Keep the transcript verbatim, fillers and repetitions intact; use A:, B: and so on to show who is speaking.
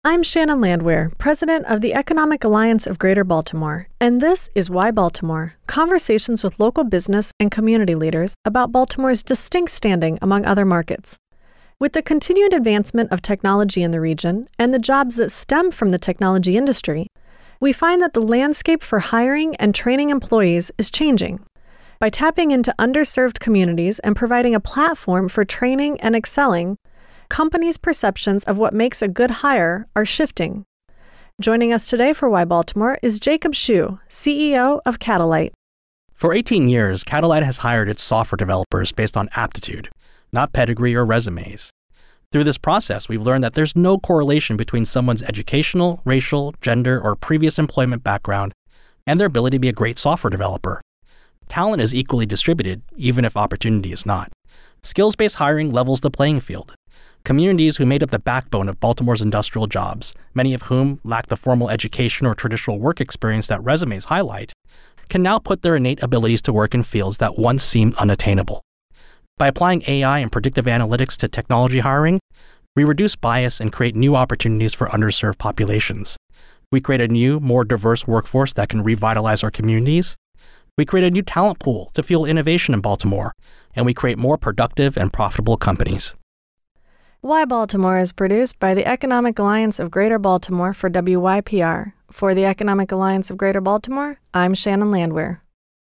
A: I'm Shannon Landwehr, President of the Economic Alliance of Greater Baltimore, and this is Why Baltimore, conversations with local business and community leaders about Baltimore's distinct standing among other markets. With the continued advancement of technology in the region and the jobs that stem from the technology industry, we find that the landscape for hiring and training employees is changing. By tapping into underserved communities and providing a platform for training and excelling, companies' perceptions of what makes a good hire are shifting. Joining us today for Why Baltimore is Jacob Hsu, C E O of Catalyte.
B: For eighteen years, Catalyte has hired its software developers based on aptitude, not pedigree or resumes. Through this process, we've learned that there's no correlation between someone's educational, racial, gender, or previous employment background and their ability to be a great software developer. Talent is equally distributed, even if opportunity is not. Skills-based hiring levels the playing field. Communities who made up the backbone of Baltimore's industrial jobs, many of whom lack the formal education or traditional work experience that resumes highlight, can now put their innate abilities to work in fields that once seemed unattainable. By applying A I and predictive analytics to technology hiring, we reduce bias and create new opportunities for underserved populations. We create a new, more diverse workforce that can revitalize our communities. We create a new talent pool to fuel innovation in Baltimore, and we create more productive and profitable companies.
A: Why Baltimore is produced by the Economic Alliance of Greater Baltimore for W Y P R. For the Economic Alliance of Greater Baltimore, I'm Shannon Landwehr.